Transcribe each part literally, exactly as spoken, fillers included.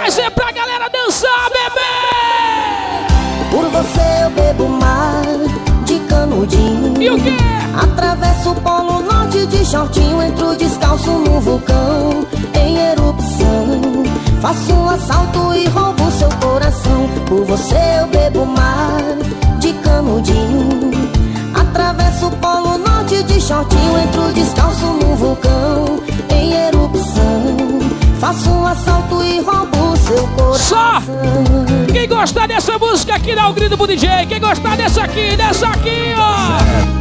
Mas é pra galera dançar, bebê! Por você eu bebo mar de canudinho. E o quê? Atravesso o polo norte de shortinho. Entro descalço no vulcão em erupção. Faço um assalto e roubo seu coração. Por você eu bebo mar de canudinho. Atravesso o polo norte de shortinho. Entro descalço no vulcão em erupção. Faço um assalto e roubo seu coração. Só quem gostar dessa música aqui dá o grito pro D J. Quem gostar dessa aqui, dessa aqui, ó.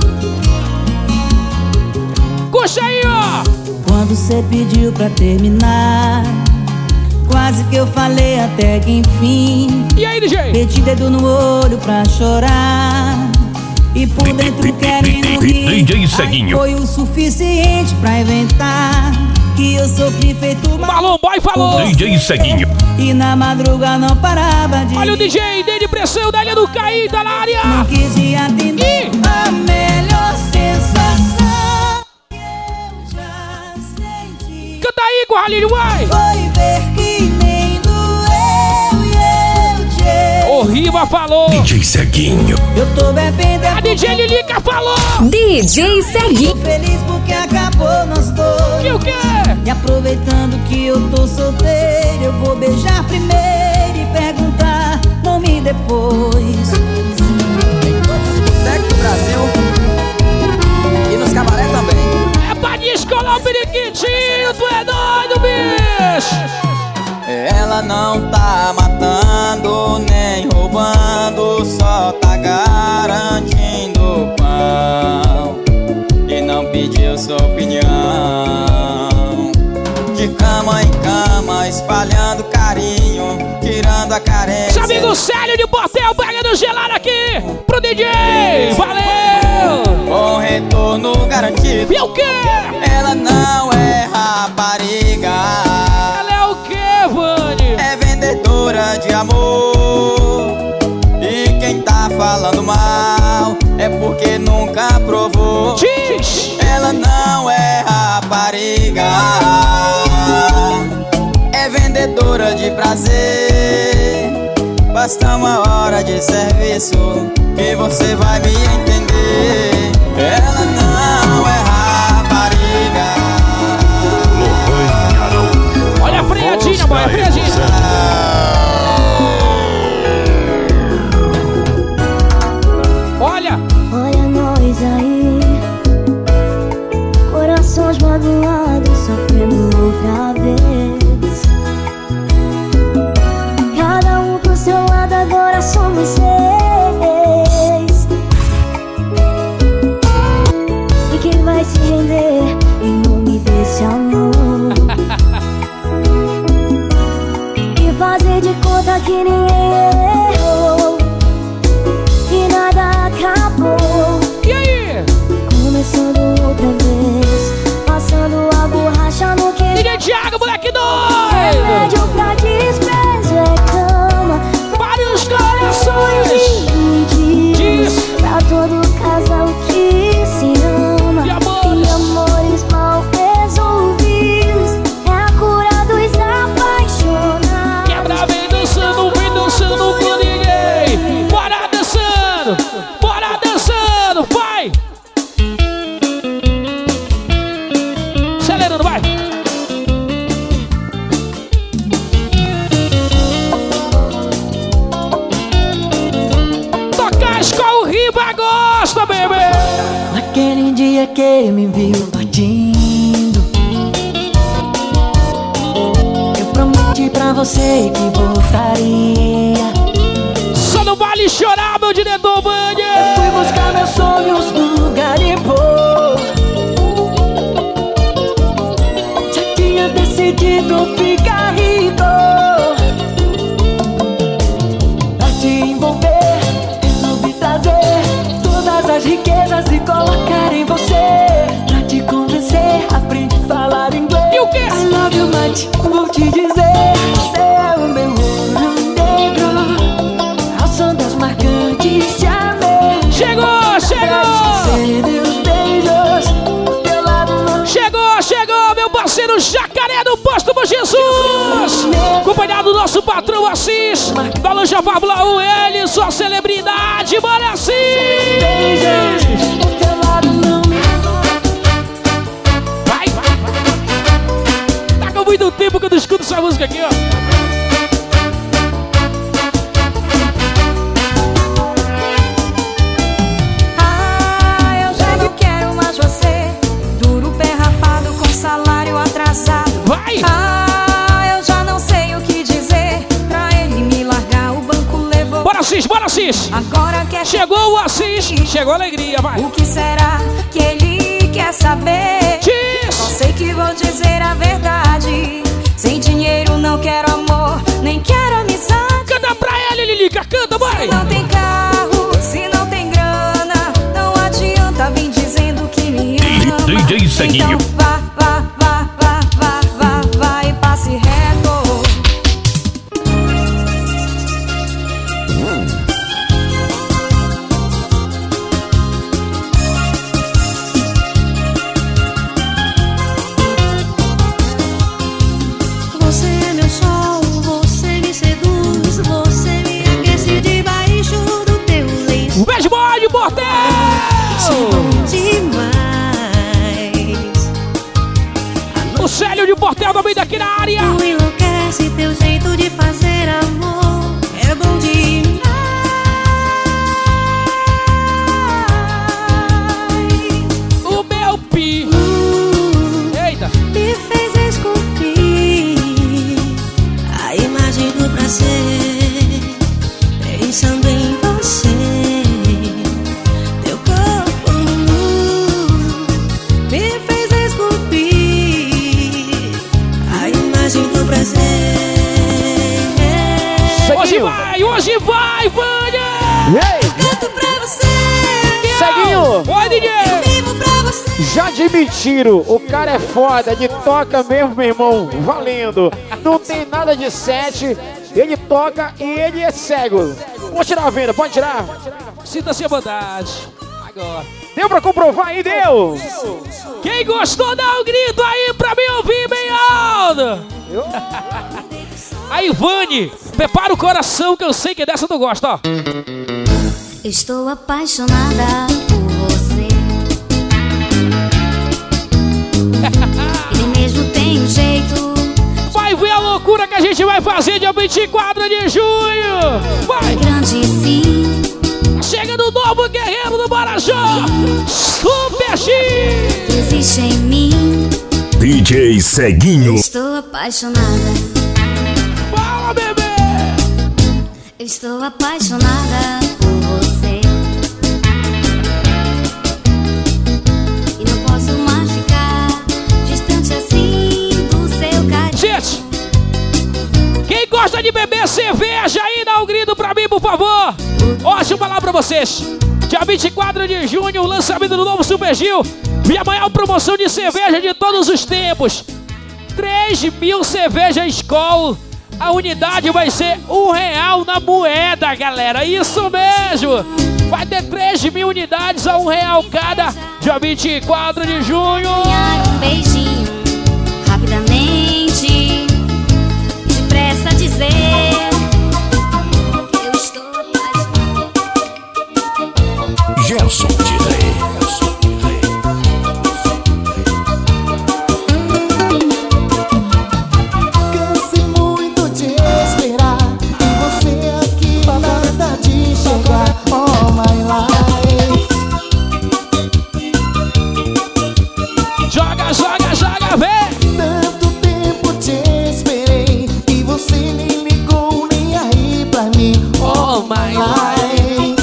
Puxa aí, ó. Quando você pediu pra terminar, quase que eu falei até que enfim. E aí, D J? Meti dedo no olho pra chorar e por dentro querendo rir. D J Ceguinho. Foi o suficiente pra inventar que eu sofri feito mal. Balão Boy falou. D J Ceguinho. E na madruga não parava de. Olha o D J, D de pressão, da ilha do Caí, tá na área. Não quis te atender. E... a melhor sensação que eu já senti. Canta aí, Corralinho, vai. Foi ver que nem doeu e eu te. O Riva falou. D J Ceguinho. Eu tô bebendo. A D J Lilica falou. D J Ceguinho. Tô feliz porque acabou nós dois. E o quê? E aproveitando que eu tô solteiro, eu vou beijar primeiro e perguntar nome depois. Em todos os botecos do Brasil e nos cabaré também. É pra descolar o periquitinho, tu é doido, bicho. Ela não tá matando nem roubando, só tá garantindo pão. E não pediu sua opinião. De cama em cama, espalhando carinho, tirando a carência. Seu amigo Célio de Botel, pegando gelado aqui pro D J. Valeu! Com retorno garantido. E o quê? Ela não é rapariga. Ela é o quê, Vani? É vendedora de amor. E quem tá falando mal é porque nunca provou. Diz! Ela não é rapariga. É vendedora de prazer. Basta uma hora de serviço que você vai me entender. Ela não é rapariga. Olha a freadinha, boy, a freadinha. Olha! Olha nós aí, corações magoados, sofrendo outra vez. Cada um pro seu lado, agora somos seis. E quem vai se render em nome desse amor? E fazer de conta que ninguém errou e nada acabou. E aí? Começando outra vez, passando a borracha no que. D J Thiago, moleque doido! Remédio pra desprezo é cama. Vários corações! Diz pra todo casal que se ama. E amores, e amores mal resolvidos é a cura dos apaixonados. quebra, vem dançando, vem dançando com ninguém. Bora dançando, bora dançando, vai! Acelerando, vai! Toca a escola, o Riba gosta, bebê! Naquele dia que me viu partindo, eu prometi pra você que voltaria. Só não vale chorar, meu diretor Band! Eu fui buscar meus sonhos no garimpo. Já tinha decidido ficar rico. Pra te envolver, resolvi trazer todas as riquezas e colocar em você. Pra te convencer, aprende a falar inglês. E o quê? I love you much, vou te dizer. Você é o meu ouro negro, ao som das marcantes te amei. Chegou, chegou! Deus beijos, do teu lado Chegou, chegou, meu parceiro Jacaré do Posto Bom Jesus! Acompanhado do nosso patrão Assis, da loja Fábula um, ele, sua celebridade, bora Assis! Vai, vai, vai. Tá com muito tempo que eu não escuto essa música aqui, ó. Ah, eu já não quero mais você, duro pé rapado com salário atrasado. Vai! Ah, eu já não sei o que dizer pra ele me largar, o banco levou. Bora Assis, bora Assis! Agora quer Chegou o Assis, chegou a alegria, vai! O que será que ele quer saber? Diz! Só sei que vou dizer a verdade. Sem dinheiro não quero amor, nem quero amizade. Canta pra ele, Lilica, canta, vai! Se não tem carro, se não tem grana, não adianta vir dizendo que me ama. D J Ceguinho. Então vá, vá, vá, vá, vá, vá, vá e passe reto. Você é meu sol, você me seduz, você me aquece debaixo do teu lenço. Beijo, boy de Portel! Demais. O Célio de Portel também daqui na área! Tu enlouquece, teu jeito de fazer amor é bom demais. O meu pi! Eita! Me fez esculpir a imagem do prazer, pensando em você. Teu corpo nu me fez esculpir a imagem do prazer. Hoje vai, hoje vai, Vânia! Canto pra você, Ceguinho! Oi, D J! vivo pra você. Já admitiram, o cara é foda, ele toca mesmo, meu irmão, valendo. Não tem nada de sete, ele toca e ele é cego. Pode tirar a venda, pode tirar? Sinta-se à vontade. Agora. Deu pra comprovar aí, deu? Quem gostou, dá um grito aí pra mim ouvir bem alto! Aí, Vani, prepara o coração que eu sei que dessa tu gosta, ó. Estou apaixonada por você. Ele mesmo tem um jeito. Vai ver a loucura que a gente vai fazer dia vinte e quatro de junho! Vai! Grande sim. Chega do novo guerreiro do Marajó! Super X! Existe em mim. D J Ceguinho. Estou apaixonada. Fala, bebê! Estou apaixonada por você. E não posso mais ficar distante assim do seu carinho. Gente, quem gosta de beber cerveja aí, dá um grito pra mim, por favor. Ó, deixa eu falar pra vocês. Dia vinte e quatro de junho, o lançamento do novo Super Gil. E a maior promoção de cerveja de todos os tempos. três mil cervejas Skol. A unidade vai ser um real na moeda, galera. Isso mesmo. Vai ter três mil unidades a um real cada. Dia vinte e quatro de junho. Ganhar um beijinho rapidamente. Depressa dizer que eu estou apaixonada. Gerson de Rei. Canse muito de esperar e você aqui nada de chegar. Oh my life. Joga, joga, joga, vem! Tanto tempo te esperei e você nem ligou nem aí pra mim. Oh my life.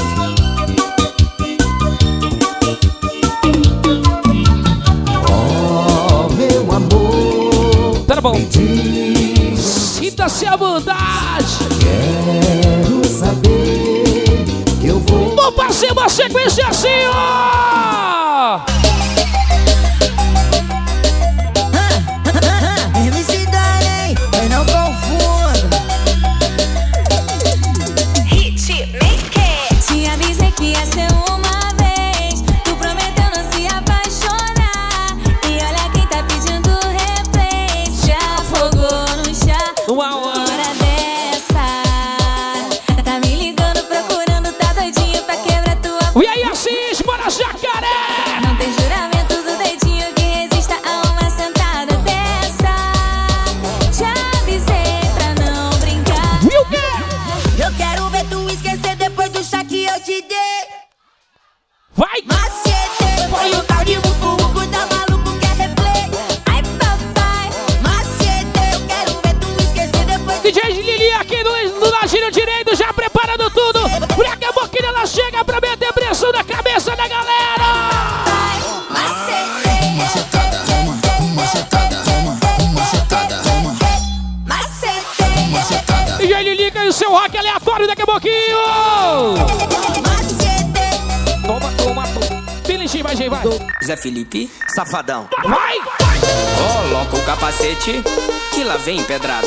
Oh meu amor, Tá bom. diz, Sinta-se à vontade. quero saber que eu vou. Vamos fazer uma sequência assim, ó! M C Darley, mas não confunda. Te avisei que ia ser uma vez. Tu prometeu não se apaixonar. E olha quem tá pedindo replay. Já afogou no chá. Uma hora. Hora dessa. Lili aqui no, no ladinho direito, já preparando tudo. Daqui a pouquinho ela chega pra meter pressão na cabeça da galera. Macetada, Roma, macetada, Roma, macetada, Roma, macetada. D J Lilica e o seu rock aleatório daqui a pouquinho. Toma, toma, toma. Feliz, vai, vai, vai. Zé Felipe, safadão. Vai! Coloca o capacete, que lá vem pedrada.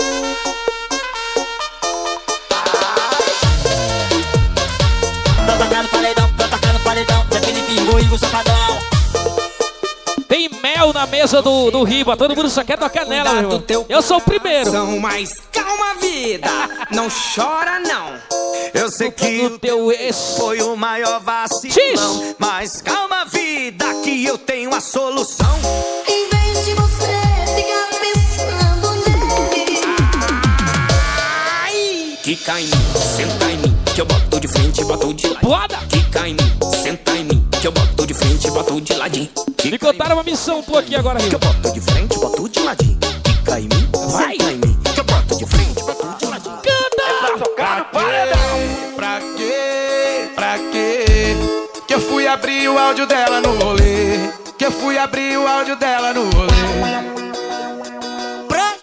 Tá tocando paredão, tá tocando paredão. Zé Felipe, Igor, safadão. Tem mel na mesa do, do Riba, todo mundo só quer tocar nela, meu irmão. Eu sou o primeiro. Mas calma, vida, não chora não. Eu sei que o teu ex foi o maior vacilão, mas calma, vida, que eu tenho a solução. Em vez de você ficar pensando nele, ai, quica em mim, senta em mim, que eu boto de frente e boto de ladinho. Boda. Quica em mim, senta em mim, que eu boto de frente e boto de ladinho. Me contaram uma missão tua aqui agora, Riba. Que eu boto de frente, boto de ladinho. Quica em mim, vai. Senta em mim, que eu boto de frente, boto de ladinho. Canta! Pra quê? Pra quê? Pra quê? Que eu fui abrir o áudio dela no rolê. Que eu fui abrir o áudio dela no rolê. Pra...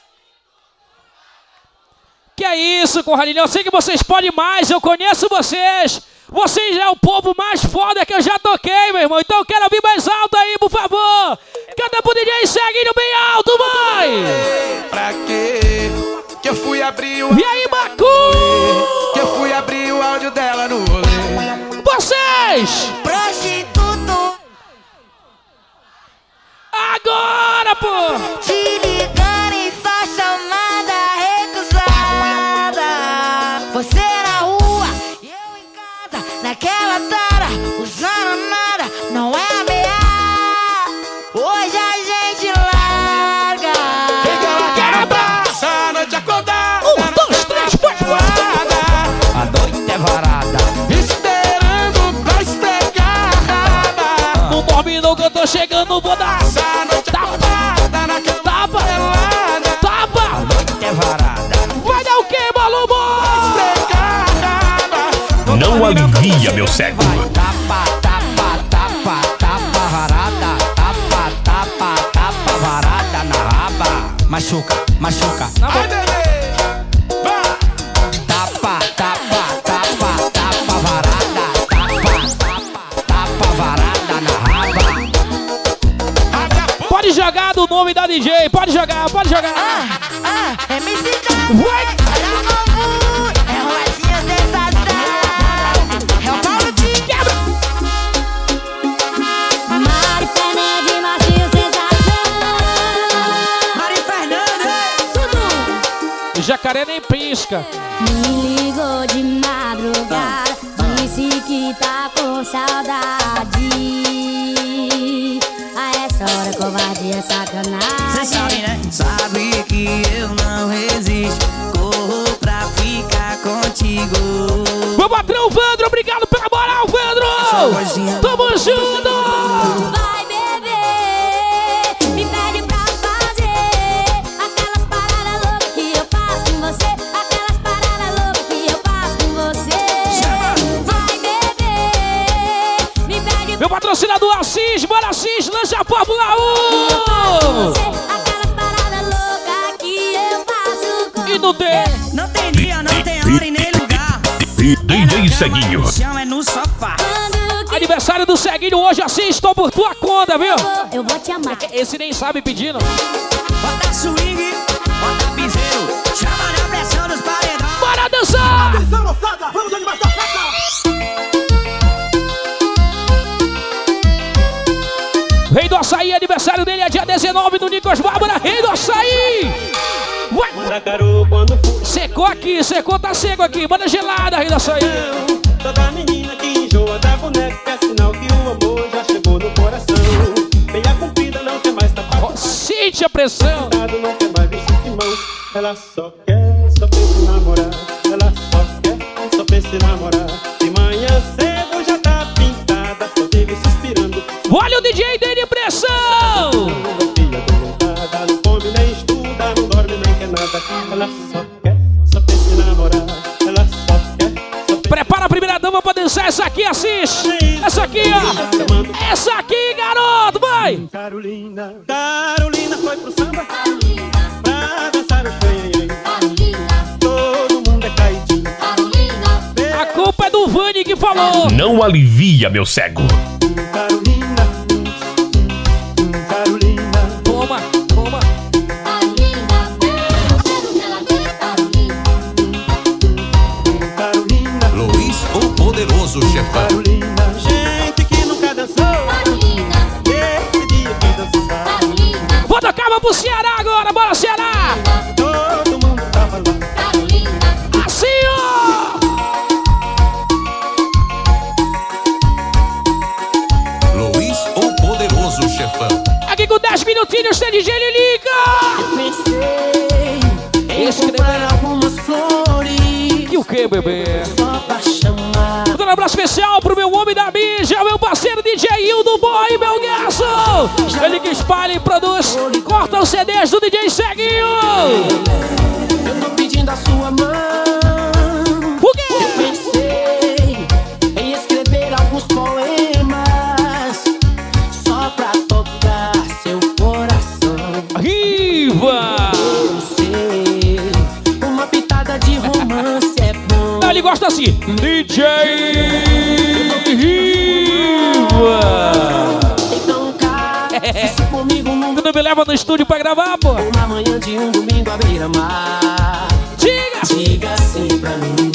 Que é isso, Corralinho? Eu sei que vocês podem mais, eu conheço vocês. Vocês é o povo mais foda que eu já toquei, meu irmão. Então eu quero ouvir mais alto aí, por favor. Canta pro D J Ceguinho bem alto, vai! Pra quê? Que eu fui abrir o... E aí, Bacu? Que eu fui abrir o áudio dela no rolê. Vocês! prostituto, Agora, pô! te ligando em sua chamada recusada. Você na rua, eu em casa, naquela tara, usando nada, não é ameaça. Hoje a gente larga. Quem ela quer abraçar a noite acordada. Um, dois, três, quatro, A noite é varada, esperando pra esfregar a raba. não dorme não que eu tô chegando, vou dar A noite acordada naquela tapa, pelada. tapa! a noite é varada. Vai dar o quê, Malumo? Esfregar a raba. Não alivia, meu cego. Tapa, tapa, tapa, tapa varada. Tapa, tapa, tapa varada na raba. Machuca, machuca. Ai, bebê. Vai. Tapa, tapa, tapa, tapa varada. Tapa, tapa, tapa varada na raba. Pode jogar do nome da D J, pode jogar, pode jogar. Ah, ah, M C tá. Vai! Olha como é roletinha sensação. É o Paulo de Quebra! Mari Fernandes, macio sensação. Mari Fernandes. Jacaré nem pisca. Me ligou de madrugada, disse que tá com saudade. A essa hora covardia é sacanagem. Cê sabe, né? Sabe que eu não resisto. Corro pra ficar contigo. Meu patrão Vandro, obrigado pela moral, Vandro! Tamo junto! Vai beber, me pede pra fazer aquelas paradas loucas que eu faço com você. Aquelas paradas loucas que eu faço com você. Vai beber, me pede Meu patrocinador Assis, bora Assis, lança a Fórmula um! aquelas paradas loucas que eu faço com E não tem! Não tem dia, não tem hora e nem lugar. D J Ceguinho. No chão, é no sofá. Aniversário do Ceguinho hoje, Assis, estou por tua conta, viu? eu vou te amar. Esse nem sabe pedir, não. Bota swing, bota piseiro. Chama na pressão dos paredões. Bora dançar! Rei do Açaí, aniversário dele é dia dezenove do Nicos Bárbara. Rei do Açaí! Vai! Secou aqui, secou, tá seco aqui. Manda gelada, Rei do Açaí. Toda menina que enjoa da boneca é sinal que o amor já chegou no coração. Meia comprida não quer mais tapar. Oh, sente a pressão. Não quer mais vestir de mão. Ela só quer, só pensa em namorar. Ela só quer, só pensa em namorar. De manhã cedo já tá pintada, só vive suspirando. Olha o D J dele, pressão! Filha adoentada, não come nem estuda, não dorme nem quer nada. Ela só quer, aqui, Assis. Essa aqui, ó. Essa aqui, garoto, vai. Carolina, Carolina foi pro samba pra dançar o xanhém. Todo mundo é caidinho. A culpa é do Vani que falou. Não alivia, meu cego. Carolina, Carolina. Toma, toma. Carolina, Luiz, o poderoso chefão. Carolina, gente que nunca dançou. Carolina, esse dia que dançar. Vou tocar uma pro Ceará agora, bora Ceará. Todo mundo tava lá. Carolina, assim ó. Luiz, o poderoso chefão. Aqui com dez minutinhos, tem D J Lilica. Pensei em comprar algumas flores. E o que, bebê? Só pra chamar. Vou dar um abraço especial pro meu homem da mídia, meu parceiro D J Hildo Boy, meu garçom. Ele que espalha e produz, corta os C Ds do D J Ceguinho. Eu tô pedindo a sua mão. O quê? Eu pensei em escrever alguns poemas só pra tocar seu coração. Riva! Eu sei, uma pitada de romance é bom. Não, ele gosta assim. D J Riva! Então case comigo num Tu não me leva no estúdio pra gravar, pô? uma manhã de um domingo à beira-mar. Diga! Diga assim pra mim.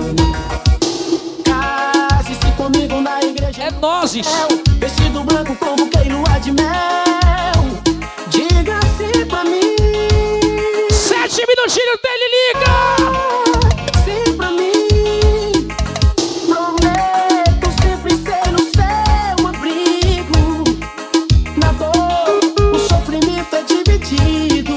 Case-se comigo na igreja. É nozes. Vestido branco com buquê e lua de mel. Diga assim pra mim. Sete minutinhos, tem Lilica! Sim pra mim. Prometo sempre ser o seu abrigo. Na dor, o sofrimento é dividido.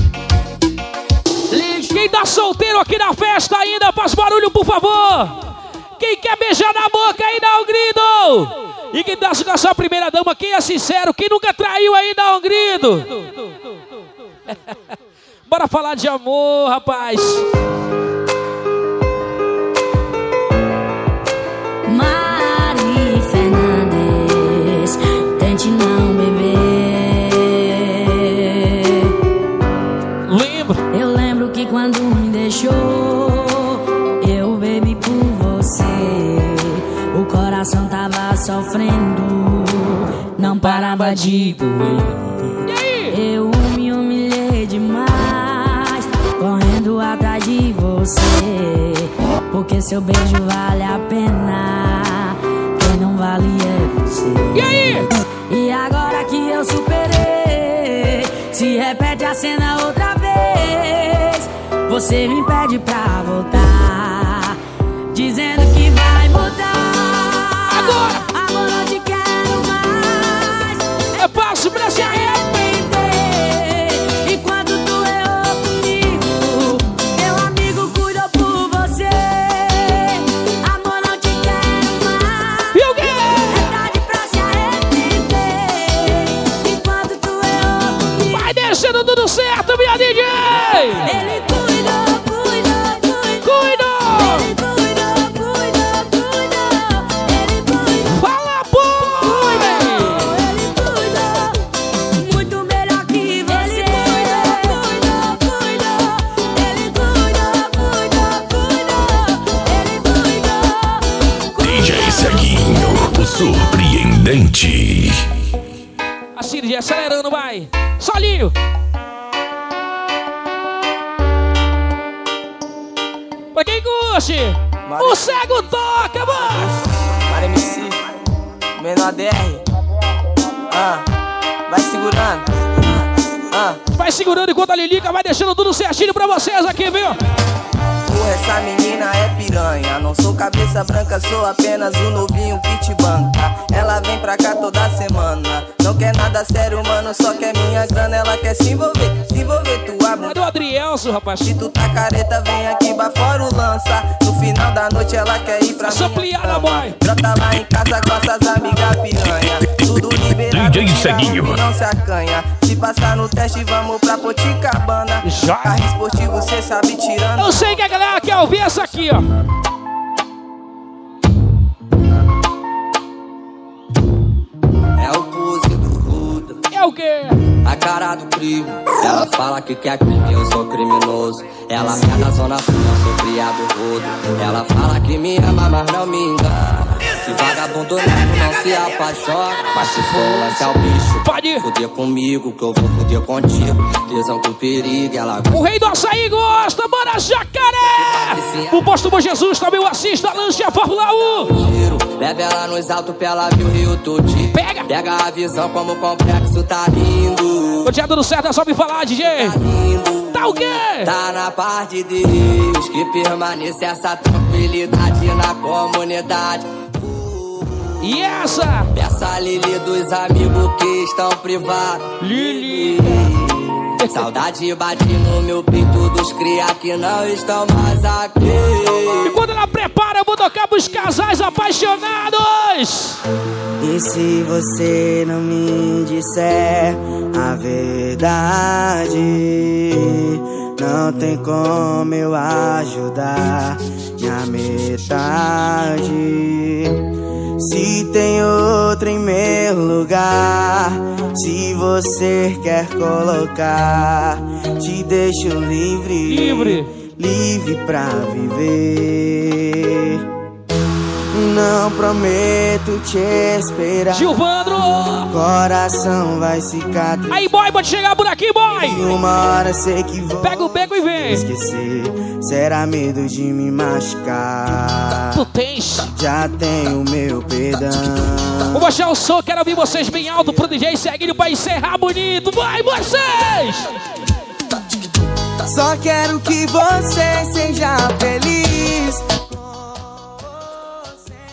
Quem tá solteiro aqui na festa ainda, faz barulho, por favor. Quem quer beijar na boca aí, dá um grito. E quem tá com a sua primeira dama, quem é sincero, quem nunca traiu aí, dá um grito. Bora falar de amor, rapaz. Mari Fernandes, tente não beber. Lembro. Eu lembro que quando me deixou, eu bebi por você. O coração tava sofrendo, não parava de doer. Eu me humilhei demais, correndo atrás de você. Porque seu beijo vale a pena, quem não vale é você. E aí? E agora que eu superei, se repete a cena outra vez. Você me pede pra voltar, dizendo que vai mudar. Agora! Agora eu te quero mais. É fácil pra se arrepender. Enquanto tu errou comigo, meu amigo cuidou por você. Amor, não te quero mais. E o quê? É tarde pra se arrepender. Enquanto tu errou comigo, Vai deixando tudo certo, minha D J! ele cuidou, cuidou, cuidou. Cuidou! Ele cuidou, cuidou, cuidou. Ele cuidou. Fala, pô! Ele cuidou, muito melhor que você. Ele cuidou, cuidou, ele cuidou, cuidou, cuidou. Ele cuidou. D J Ceguinho, o surpreendente. A Siri acelerando, vai. Solinho. Pra quem curte, o cego toca, mano. Para M C, menor D R. Ah, vai segurando. Ah, Vai segurando enquanto a Lilica vai deixando tudo certinho pra vocês aqui, viu? porra, essa menina é piranha. Não sou cabeça branca, sou apenas o novinho que te banca. Ela vem pra cá toda semana. Não quer nada sério, mano, só quer minha grana. Ela quer se envolver, se envolver, tu abre. Cadê o Adrielso, rapaz? Se tu tá careta, vem aqui pra fora o lança. No final da noite ela quer ir pra Essa minha pliada, cama. boy. Brota lá em casa com essas amigas piranha. Tudo liberado, D J tira Ceguinho. roupa e não se acanha. Se passar no teste, vamos pra Poticabana. Já. Carro esportivo, cê sabe tirando. Eu sei que a galera quer ouvir essa aqui, ó. é o quê? A cara do crime, ela fala que quer crime, eu sou criminoso. Ela é da zona sul, eu sou criado rodo. Ela fala que me ama, mas não me engana. Se vagabundo neto não se apaixona. Mas se for lance ao bicho, pode fuder comigo, que eu vou fuder contigo. Tesão com perigo, ela gosta. O rei do açaí gosta, bora Jacaré! O posto Bom Jesus também o assista, lancha Fórmula um. Leve ela nos altos pra ela ver o Rio Tuti. Pega! Pega a visão como o complexo tá lindo. O dia tudo certo, é só me falar, D J. Tá, tá o quê? Tá na paz de Deus que permanece essa tranquilidade na comunidade. E essa? Peça a Lili dos amigos que estão privados. Lili. Saudade bate no meu peito dos cria que não estão mais aqui. E quando ela prepara, eu vou tocar pros casais apaixonados. E se você não me disser a verdade, não tem como eu ajudar minha metade. Se tem outro em meu lugar, se você quer colocar, te deixo livre, livre, livre pra viver. Não prometo te esperar. Gilvandro! Coração vai cicatrizar. Aí, boy, pode chegar por aqui, boy! E uma hora sei que vou. Pega o beco e vem. Esquecer, será medo de me machucar. Tu tens? Já tenho meu perdão. Vou baixar o som, quero ouvir vocês bem alto pro D J Seguinho pra encerrar bonito. Vai, vocês! Só quero que você seja feliz.